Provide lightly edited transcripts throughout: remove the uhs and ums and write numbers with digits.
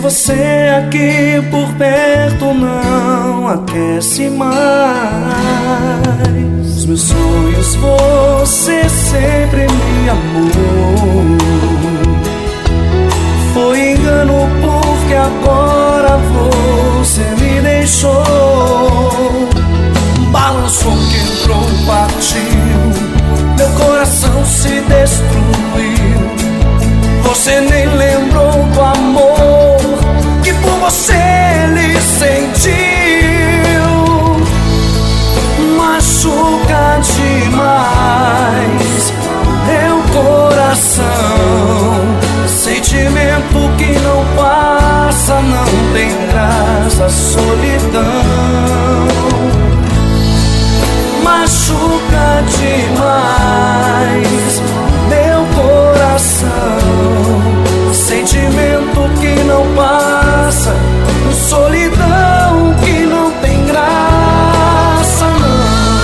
você aqui por perto não aquece mais. Os meus sonhos você sempre me amou. Foi engano porque agora você me deixou. Balançou, quebrou, partiu, meu coração se destruiu. Você nem lembrou do amor que por você ele sentiu. Machuca demais meu coração. Sentimento que não passa, não tem graça, solidão. Machuca demais meu coração. Sentimento que não passa, solidão que não tem graça, não.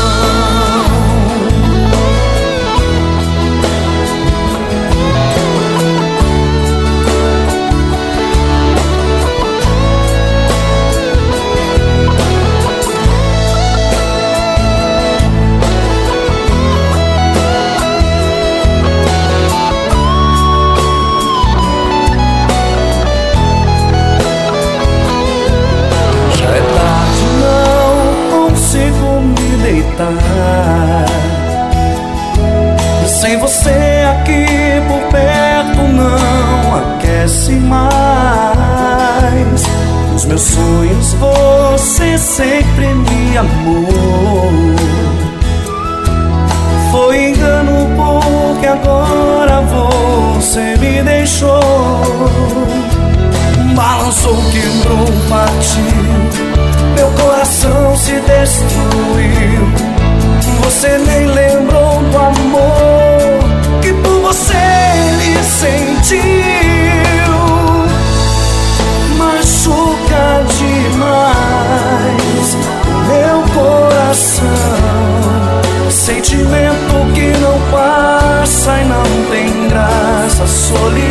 Sem você aqui por perto não aquece mais. Nos meus sonhos você sempre me amou. Foi engano porque agora você me deixou. Balançou, quebrou, partiu, meu coração se destruiu. Você nem lembrou do amor que por você ele sentiu. Machuca demais meu coração. Sentimento que não passa e não tem graça, solidão.